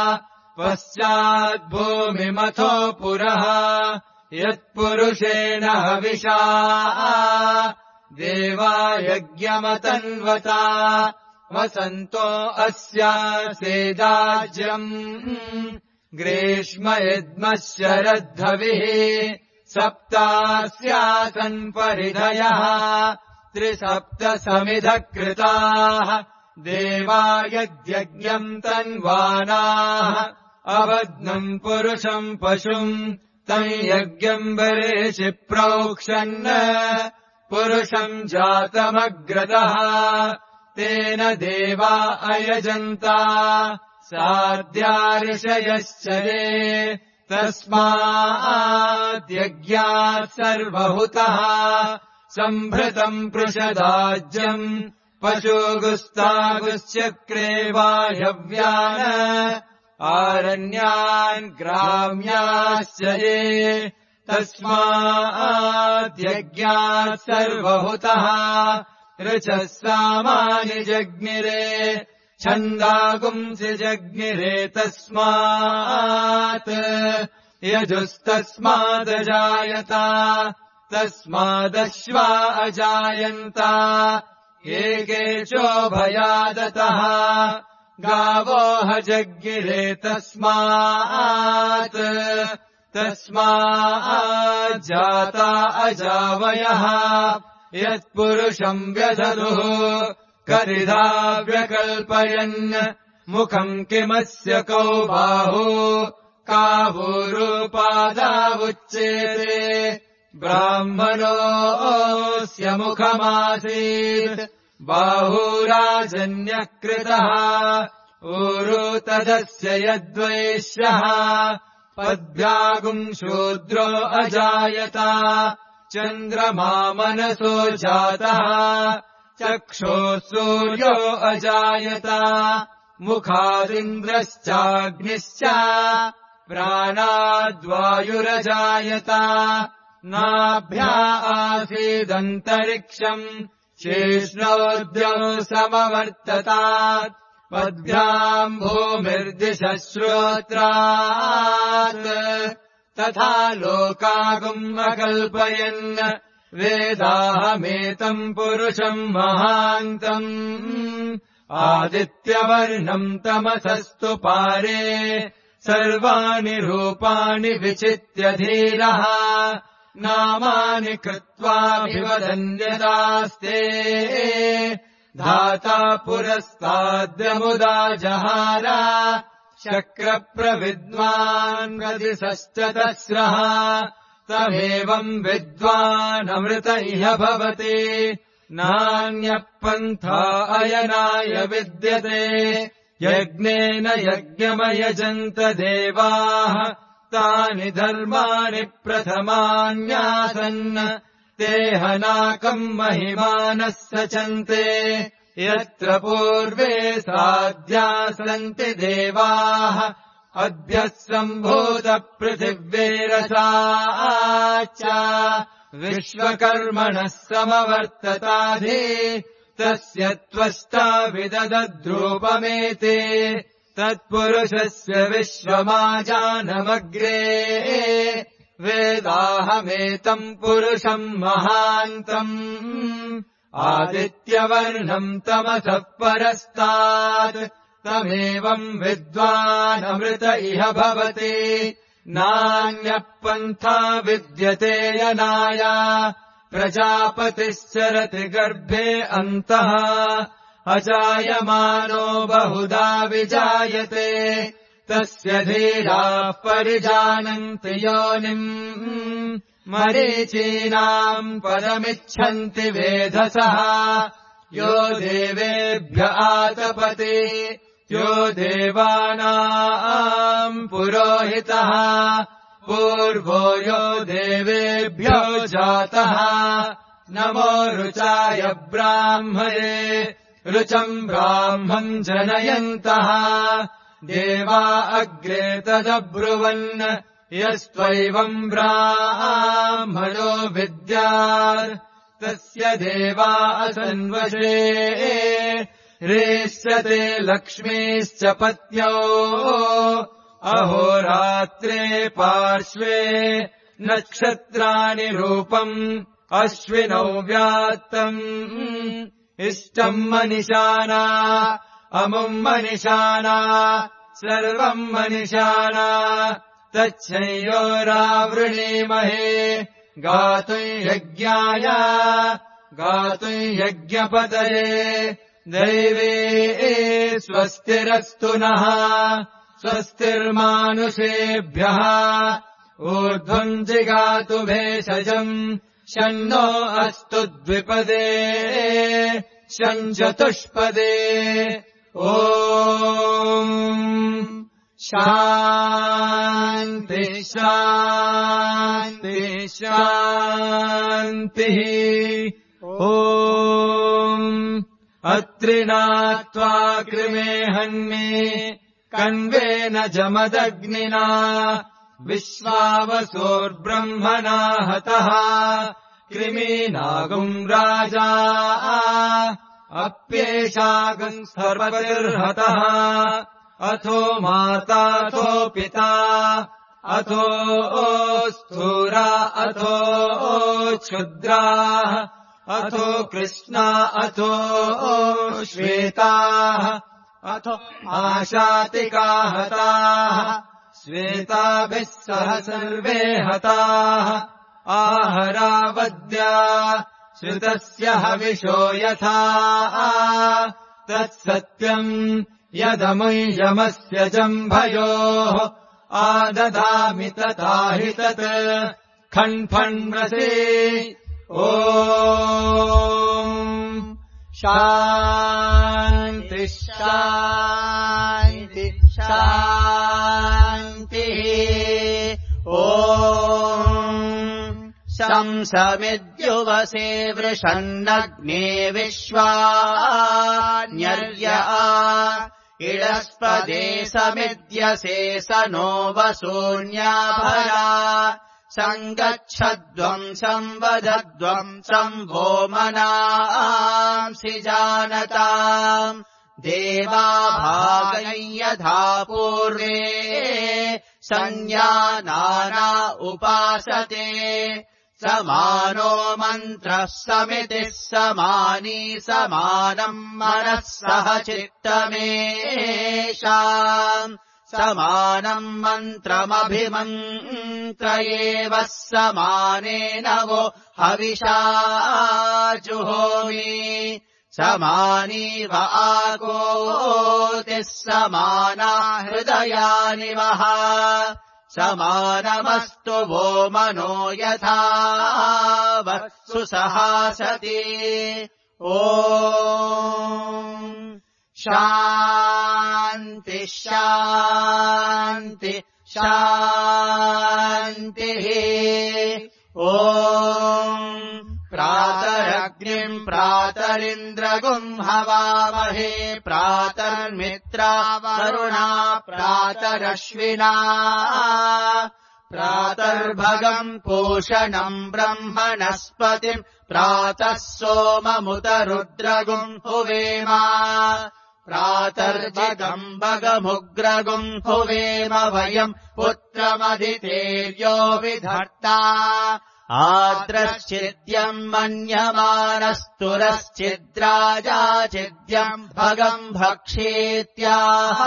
पश्चाद्भूमिमथो पुरः यत्पुरुषेण हविषा देवा यज्ञमतन्वता वसन्तो अस्यासेदाज्यम् ग्रीष्म यद्मः शरद्धविः सप्तास्यासन् परिधयः त्रिसप्तसमिधः कृताः देवा यद्यज्ञम् तन्वानाः अबध्नम् पुरुषम् पशुम् तम् यज्ञम् बरेषि प्रोक्षन् पुरुषम् जातमग्रतः तेन देवा अयजन्ता साद्या ऋषयश्च ये तस्माद्यज्ञात् सर्वहुतः सम्भृतम् पृषदाज्यम् पशुगुस्तागुश्चक्रे वायव्यान् आरण्यान् ग्राम्याश्च ये तस्माद्यज्ञात् सर्वहुतः ऋचः सामानि जज्ञिरे छन्दागुंसि जज्ञिरे तस्मात् यजुस्तस्मादजायत तस्मादश्वा अजायन्त एकेचोभयादतः गावोह जज्ञिरे तस्मात् तस्माज्जाता अजावयः यत्पुरुषम् व्यदधुः करिधा व्यकल्पयन् मुखम् किमस्य कौ बाहु कावूरुपादावुच्येते ब्राह्मणोऽस्य मुखमासीत् बाहुराजन्यकृतः ऊरु तदस्य यद्वैश्यः पद्भ्यागुम् शूद्रो अजायत चन्द्रमा मनसो जातः चक्षुः सूर्यो अजायत मुखादिन्द्रश्चाग्निश्च प्राणाद्वायुरजायत नाभ्या आसीदन्तरिक्षम् शेष्णोद्यौ समवर्ततात् पद्भ्याम् भूमिर्दिशश्रोत्रात् तथा लोकागुम् अकल्पयन् वेदाहमेतम् पुरुषम् महान्तम् आदित्यवर्णम् तमसस्तु पारे सर्वाणि रूपाणि विचित्य धीरः नामानि कृत्वाभिवदन्यदास्ते धाता पुरस्ताद्यमुदा जहार शक्रप्रविद्वान् गदिशश्चतस्रः तमेवम् विद्वानमृत इह भवति नान्यः पन्था अयनाय विद्यते यज्ञेन यज्ञमयजन्त देवाः तानि धर्माणि प्रथमान्यासन् ते हनाकम् महिमानः सचन्ते यत्र पूर्वे साध्या सन्ति देवाः अभ्यः सम्भूतपृथिव्यैरसा च विश्वकर्मणः समवर्तताधि तस्य त्वष्टा विदधद्रूपमेते तत्पुरुषस्य विश्वमाजानमग्रे वेदाहमेतम् पुरुषम् महान्तम् आदित्यवर्णम् तमसः परस्तात् तमेवम् विद्वानमृत इह भवति नान्यः पन्था विद्यते यनाय प्रजापतिश्चरति गर्भे अन्तः अजायमानो बहुधा विजायते तस्य धीराः परिजानन्ति योनिम् मरीचीनाम् पदमिच्छन्ति वेधसः यो देवेभ्य आतपति यो देवानाम् पुरोहितः पूर्वो यो देवेभ्यो जातः नमो रुचाय ब्राह्मणे रुचम् ब्राह्मम् जनयन्तः देवा अग्रे तदब्रुवन् यस्त्वैवम् ब्राह्मणो विद्यात् तस्य देवा असन्वशे रेष्यते लक्ष्मीश्च पत्न्यौ अहोरात्रे पार्श्वे नक्षत्राणि रूपम् अश्विनौ व्यात्तम् इष्टम् मनिषाना अमुम् मनिषाना सर्वम् मनिषाना तच्छयोरावृणीमहे गातुम् यज्ञाय गातुम् यज्ञपतये दैवे स्वस्तिरस्तु नः स्वस्तिर्मानुषेभ्यः ऊर्ध्वम् जिगातु भेषजम् शन्नो अस्तु द्विपदे शञ्चतुष्पदे ॐ शान्ति शान्ति शान्तिः ॐ अत्रिनात्वा कृमे हन्ये कण्वेन जमदग्निना विश्वावसोर्ब्रह्मणा हतः कृमीनागुम् राजा अप्येषागम् सर्वतिर्हतः अथो माताथो पिता अथो स्थूरा अथो क्षुद्राः अथो कृष्णा अथो श्वेताः अथो आशातिका हताः श्वेताभिः सह सर्वे हताः आहरावद्या श्रुतस्य हविषो यथा तत्सत्यम् यदमुञ्जमस्य जम्भयोः आददामि तथा हि तत् खण्फण्मसि ॐ शान्ति शान्ति शान्तिः ॐ शंसमिद्युवसे वृषन्नग्ने विश्वान्यर्या इडस्पदे समिद्यसे स नो वसून्याभरा सङ्गच्छध्वम् संवदध्वम् संवो मनांसि जानताम् देवा भागै यथा पूर्वे संज्ञानाना उपासते समानो मन्त्रः समितिः समानी समानम् मनः सह चित्तमेषाम् समानम् मन्त्रमभिमन्त्र एव समानेन वो हविषा जुहोमि समानीव आकोतिः समाना हृदयानि वः समानमस्तु वो मनो यथा वत्सु सहासति ॐ शान्ति शान्ति शान्तिः ॐ प्रातरग्निम् प्रातरिन्द्रगुम् हवामहे प्रातर्मित्रा वरुणा प्रातरश्विना प्रातर्भगम् पूषणम् ब्रह्मणस्पतिम् प्रातः सोममुत रुद्रगुम् हुवेम प्रातर्भगम् भगमुग्रगुम् हुवेम वयम् पुत्रमदितेर्यो विधर्ता आद्रश्चिद्यम् मन्यमानस्तुरश्चिद्राजाचिद्यम् भगम् भक्षेत्याह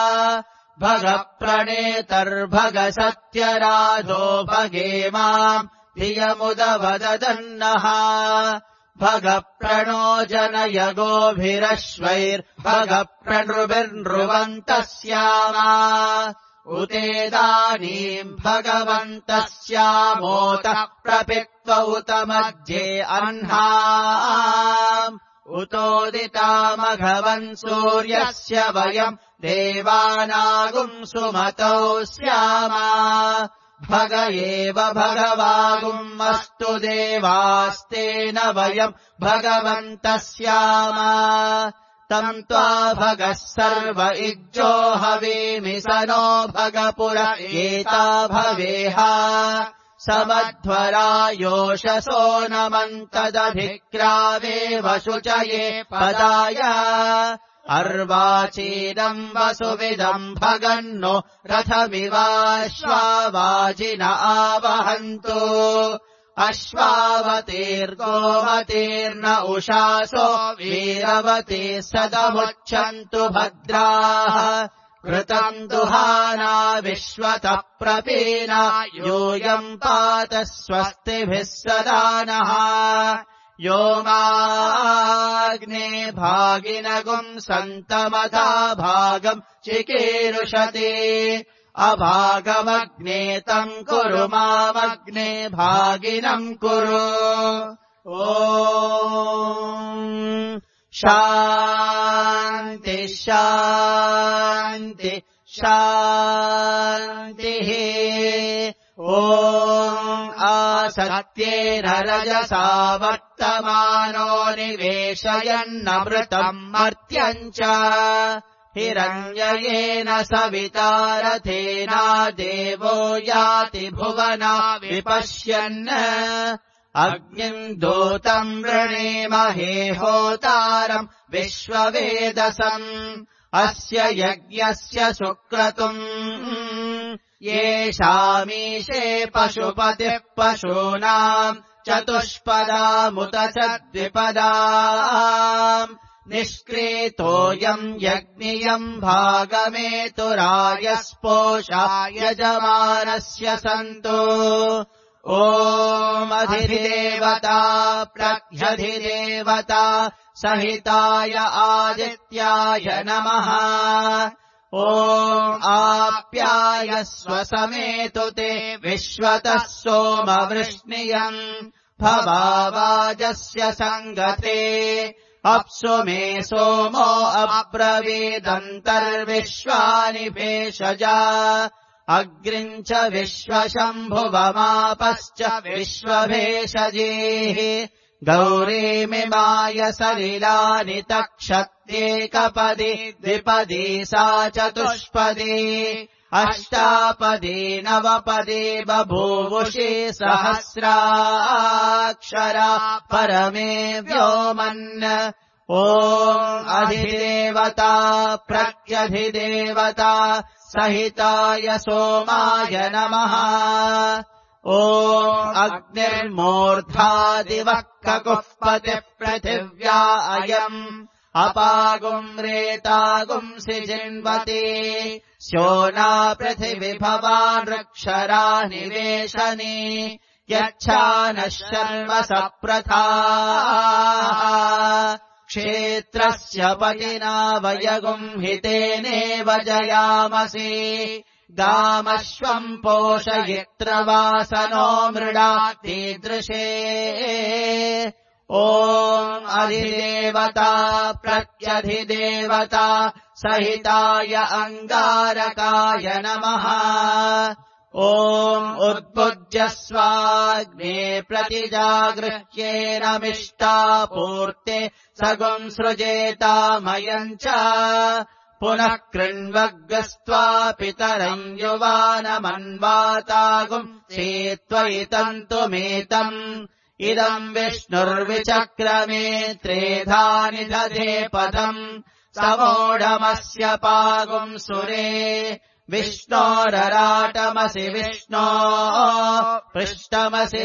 भगप्रणेतर्भगसत्यराधो भगेमाम् धियमुदवदन्नः भगप्रणो जनयगोभिरश्वैर्भगप्रणृभिर्नृवन्तः स्यामा उतेदानीम् भगवन्तः स्यामोतः प्रपित्व उत मध्ये अह्नाम् उतोदितामघवन् सूर्यस्य वयम् देवानागुम् सुमतौ स्यामा भग एव भगवागुम् अस्तु देवास्तेन वयम् भगवन्तः स्यामा तम् त्वा भगः सर्व इज्जो हवीमि स नो भगपुर एता भवेह समध्वरा योषसो नमन्तदधिक्रावे वशुचये पदाय अर्वाचीनम् वसुविदम् भगन्नो रथमिवाश्वावाजिन आवहन्तु अश्वावतीर्गोमतीर्न उषासो वीरवती सदमुच्छन्तु भद्राः कृतम् दुहाना विश्वतः प्रपीना यूयम् पात स्वस्तिभिः सदा नः यो माग्ने भागिनगुम् सन्तमथा भागम् चिकीर्षति अभागमग्ने तम् कुरु मामग्ने भागिनम् कुरु ॐ शान्ति शान्ति शान्तिः ॐ आसत्येन रजसा वर्तमानो निवेशयन्नमृतम् मर्त्यम् च हिरण्ययेन सविता रथेना देवो याति भुवना विपश्यन् अग्निम् दूतम् वृणीमहे होतारम् विश्ववेदसम् अस्य यज्ञस्य सुक्रतुम् येषामीशे पशुपतिः पशूनाम् चतुष्पदामुत च द्विपदाम् निष्क्रीतोऽयम् यज्ञियम् भागमेतुरायस्पोषा यजमानस्य सन्तु ओमधिदेवता प्रह्यधिदेवता सहिताय आदित्याय नमः ॐ आप्यायस्व समेतु ते विश्वतः सोमवृष्णियम् भवावाजस्य सङ्गते अप्सु मे सोमो अब्रवीदन्तर्विश्वानि भेषजा अग्रिम् च विश्वशम्भुवमापश्च विश्वभेषजेः गौरीमिमाय सलिलानि तक्षत्येकपदी द्विपदी सा चतुष्पदी अष्टापदे नवपदे बभूवुषे सहस्राक्षरा परमे व्योमन् ॐ अधिदेवता प्रत्यधिदेवता सहिताय सोमाय नमः ॐ अग्निर्मूर्धादिवः ककुः पतिः पृथिव्या अयम् अपागुम् रेतागुंसि जिन्वते स्योना पृथिविभवान् रक्षरा निवेशने यच्छानः शर्म सप्रथा क्षेत्रस्य पतिना वयगुंहितेनेव जयामसि गामश्वम् पोषयित्रवासनो मृडा कीदृशे ॐ अधिदेवता प्रत्यधिदेवता सहिताय अङ्गारकाय नमः ॐ उद्भुज्यस्वाग्ने प्रतिजागृह्येनमिष्टापूर्ते सगुम् सृजेतामयम् च पुनः कृण्वग्स्त्वा पितरम् युवानमन्वातागुम् चेत्त्वयि तन्तुमेतम् इदम् विष्णुर्विचक्रमे त्रेधानि दधे पदम् समोढमस्य पागुम् सुरे विष्णोरराटमसि विष्णो पृष्ठमसि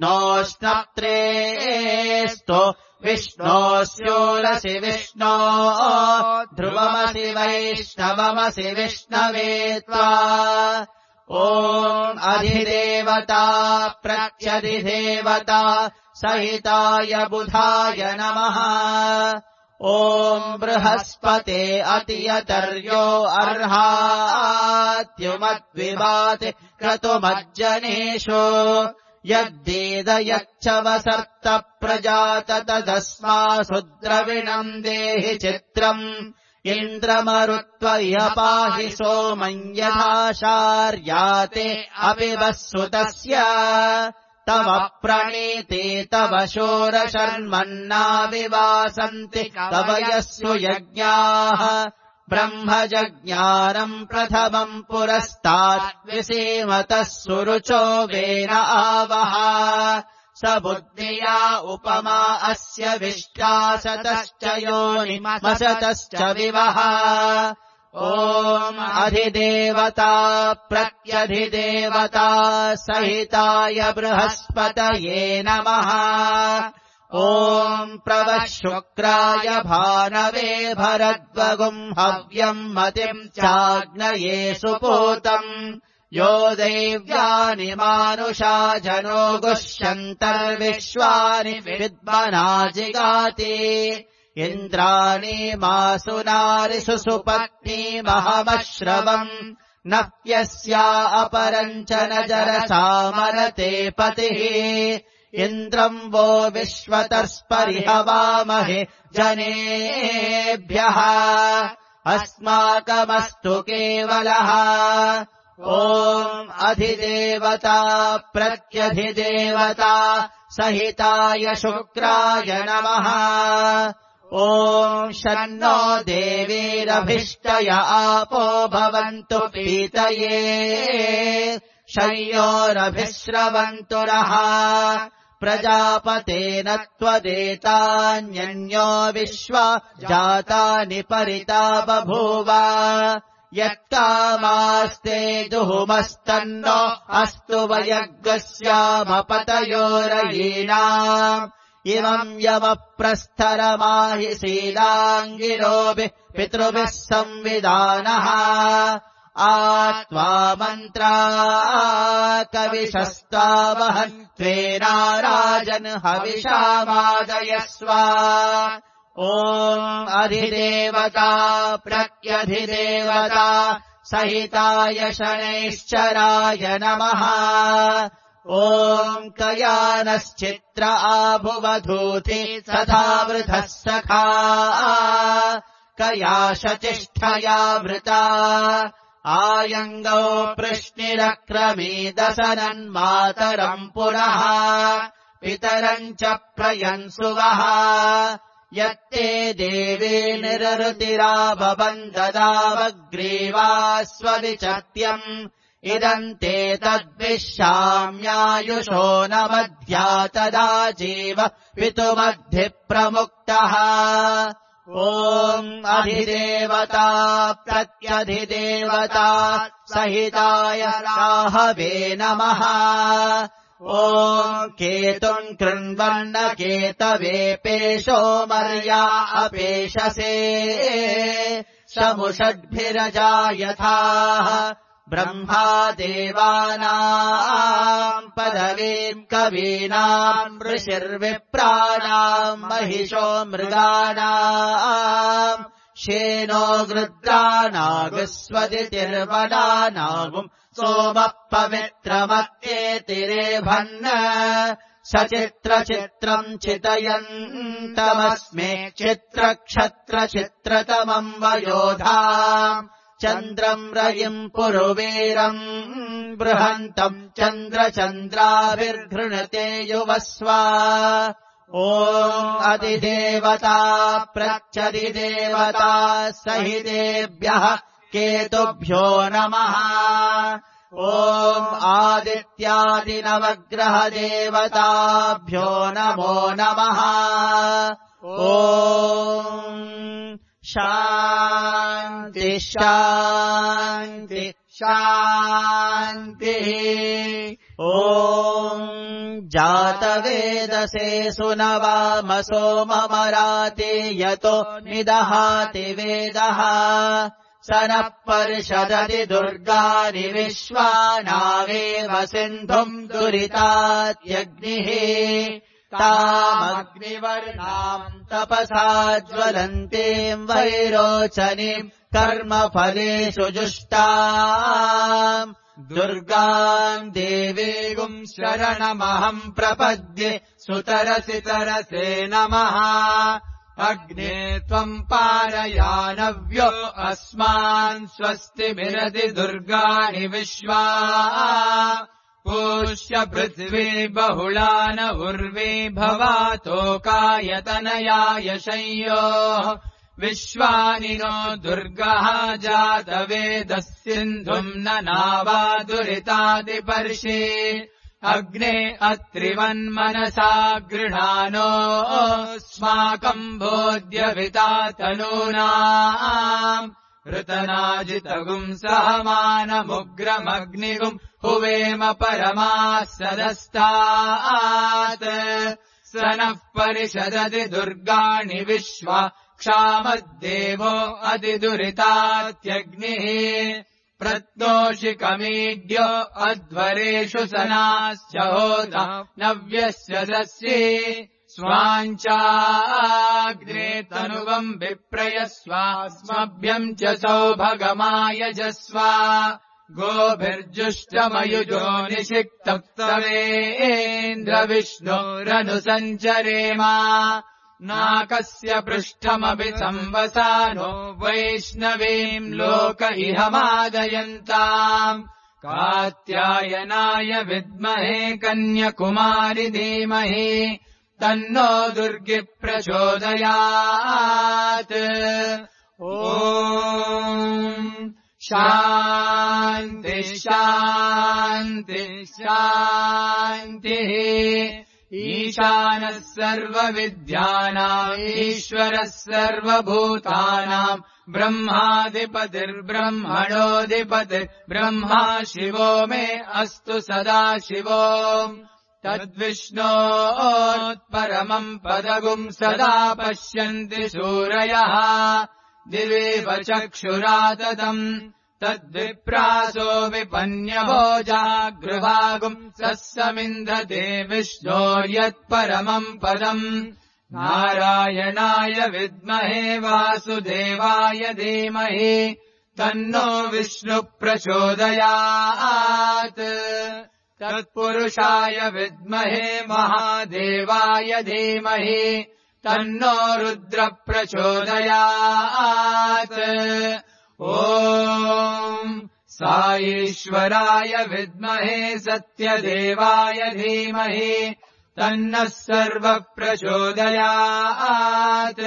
विष्णोष्णत्रेस्तो विष्णोस्योरसि विष्णो ध्रुवमसि वैष्णवमसि विष्णवे त्वा ॐ अधिदेवता प्रत्यधिदेवता सहिताय बुधाय नमः ॐ बृहस्पते अतियतर्यो अर्हात्युमद्विवाति क्रतुमज्जनेषु यद्देदयच्च वसर्त प्रजात तदस्मासु द्रविणम् देहि चित्रम् इन्द्रमरुत्वह्य पाहि सोमम् यथाशार्याते अपि वस्सुतस्य तव प्रणीते तव शोरशर्मन्ना विवासन्ति कवयस्सु यज्ञाः ब्रह्मजज्ञानम् प्रथमम् पुरस्तात् विसीमतः सुरुचो वेन आवह स बुद्धिया उपमा अस्य विष्टासतश्च योनिमसतश्च विवह ॐ अधिदेवता प्रत्यधिदेवता सहिताय बृहस्पतये नमः ॐ प्रवः शुक्राय भानवे भरद्वगुम् हव्यम् मतिम् चाग्नये सुपूतम् यो दैव्यानि मानुषा जनो गुह्यन्तर्विश्वानि विद्मना जिगाति इन्द्राणि मासुनारिषु सुपत्नीमहमश्रवम् नह्यस्या अपरम् च न जरसामरते पतिः इन्द्रम् वो विश्वतर्स्परिहवामहे जनेभ्यः अस्माकमस्तु केवलः ॐ अधिदेवता प्रत्यधिदेवता सहिताय शुक्राय नमः ॐ शन्नो देवीरभिष्टय आपो भवन्तु पीतये शय्योरभिश्रवन्तु नः प्रजापतेन त्वदेतान्यन्यो विश्वा जातानि परिता बभूव यत्कामास्ते दुहुमस्तन्नो अस्तु वयग्स्यामपतयोरयीणाम् इमम् यमप्रस्थरमाहि सीदाङ्गिरोभिः पितृभिः संविदानः आत्वा मन्त्रा कविशस्तावहन् त्वेनाराजन् हविषामादयस्व ॐ अधिदेवता प्रत्यधिदेवता सहिताय शनैश्चराय नमः ॐ कयानश्चित्र आभुवधूति तथा वृथः सखा कयाशतिष्ठया वृता आयङ्गौ पृश्निरक्रमीदसनन्मातरम् पुनः पितरम् च प्रयन्सुवः यत्ते देवे निरृतिराभवन्ददावग्रीवास्वविचत्यम् इदम् ते तद्विश्याम्यायुषो न मध्या तदा जीव पितुमद्धिप्रमुक्तः ॐ अधिदेवता प्रत्यधिदेवता सहिताय राहवे नमः ॐ केतुम् कृण्वन्न केतवे पेशो मर्या अपेशसे शमुषड्भिरजायथाः ब्रह्मा देवानाम् पदवीम् कवीनाम् ऋषिर्विप्राणाम् महिषो मृगाणाम् शेनो गृद्रानागस्वदितिर्वदानागुम् सोमः पवित्रमत्येतिरेभन्न सचित्रचित्रम् चितयन्तमस्मे चित्रक्षत्रचित्रतमम् वयोधा चन्द्रम् रयिम् पुरुवीरम् बृहन्तम् चन्द्रचन्द्राभिर्घृणते युवस्वा ॐ अधिदेवता प्रत्यधिदेवता सहितेभ्यः केतुभ्यो नमः ॐ आदित्यादिनवग्रहदेवताभ्यो नमो नमः ॐ शान्ति शान्ति शान्तिः ॐ जातवेदसे सुनवामसो ममराते यतो निदहाति वेदः स नः परिषदति दुर्गानि विश्वानावेव सिन्धुम् दुरितात्यग्निः तामग्निवर्णाम् तपसा ज्वलन्तीम् वैरोचनीम् कर्मफलेषु जुष्टाम् दुर्गाम् देवीगुम् शरणमहम् प्रपद्ये सुतरसि तरसे नमः अग्ने त्वम् पारयानव्यो अस्मान् स्वस्तिमिरति दुर्गाणि विश्वा पूष्य पृथिवी बहुला न उर्वी भवातोकायतनयाय शय्योः विश्वानि नो दुर्गः जातवेदः सिन्धुम् न नावादुरितादिपर्षि अग्ने अत्रिवन्मनसा गृहाणोऽस्माकम् बोध्यविता तनूनाम् ऋतनाजितगुम् सहमानमुग्रमग्निगुम् हुवेम परमाः सदस्तात् स नः परिषदति दुर्गाणि विश्वा क्षामद्देवो अतिदुरितात्यग्निः प्रत्नोषिकमीड्यो अध्वरेषु सनाश्च होता नव्यस्य दस्ये स्वाञ्चाग्ने तनुवम् विप्रयस्वास्मभ्यम् च सौभगमायजस्व गोभिर्जुष्टमयुजो निषिक्तप्तवेन्द्रविष्णोरनुसञ्चरेम नाकस्य पृष्ठमपि संवसानो वैष्णवीम् लोक इहमादयन्ताम् कात्यायनाय विद्महे कन्याकुमारि धीमहि तन्नो दुर्गि प्रचोदयात् ॐ शान्ति शान्ति शान्तिः ईशानः सर्वविद्यानाम् ईश्वरः सर्वभूतानाम् ब्रह्माधिपतिर्ब्रह्मणोऽधिपतिर्ब्रह्मा शिवो मे अस्तु सदा शिवो तद्विष्णोत्परमम् पदगुम् सदा पश्यन्ति सूरयः दिवेव चक्षुराततम् तद्विप्रासो विपन्यभोजागृहागुम् सस्समिन्धते विष्णोर्यत्परमम् पदम् नारायणाय विद्महे वासुदेवाय धीमहि तन्नो विष्णुः प्रचोदयात् तत्पुरुषाय विद्महे महादेवाय धीमहि तन्नो रुद्रः प्रचोदयात् ॐ साईश्वराय विद्महे सत्यदेवाय धीमहि तन्नः सर्वप्रचोदयात्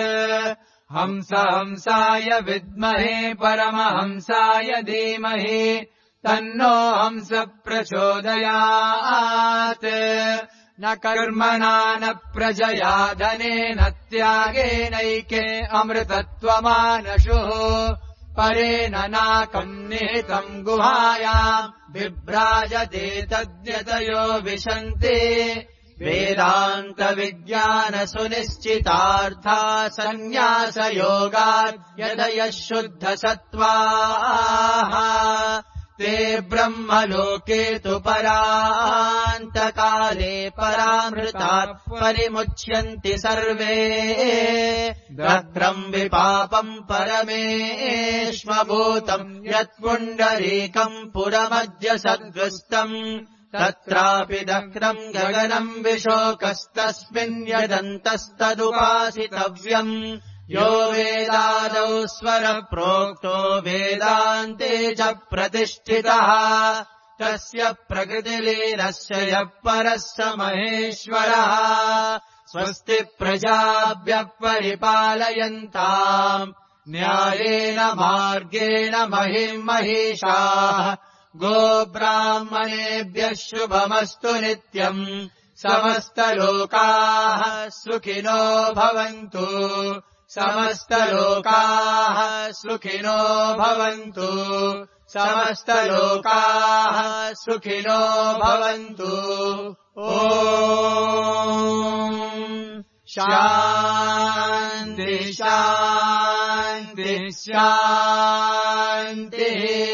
हंसाय विद्महे परमहंसाय धीमहि तन्नो हंस प्रचोदयात् न कर्मणा न प्रजया धनेन त्यागेनैके अमृतत्वमानशुः परेण नाकम् निहितम् गुहायाम् बिभ्राजते तद्यतयो विशन्ति वेदान्तविज्ञानसुनिश्चितार्था सन्न्यासयोगात् यदयः शुद्धसत्त्वाः ते ब्रह्मलोके तु परान्तकाले परामृतात् परिमुच्यन्ति सर्वे दग्ध्रम् विपापम् परमेष्मभूतम् यत्पुण्डरीकम् पुरमद्य सद्गुस्तम् तत्रापि दग्ध्रम् गगनम् विशोकस्तस्मिन् यदन्तस्तदुपासितव्यम् यो वेदादौ स्वरः प्रोक्तो वेदान्ते च प्रतिष्ठितः तस्य प्रकृतिलीनस्य यः परः स महेश्वरः स्वस्ति प्रजाभ्यः परिपालयन्ताम् न्यायेन मार्गेण महिम् महिषाः गोब्राह्मणेभ्यः शुभमस्तु नित्यम् समस्तलोकाः सुखिनो भवन्तु समस्तलोकाः सुखिनो भवन्तु समस्तलोकाः सुखिनो भवन्तु ॐ शान्ति शान्ति शान्तिः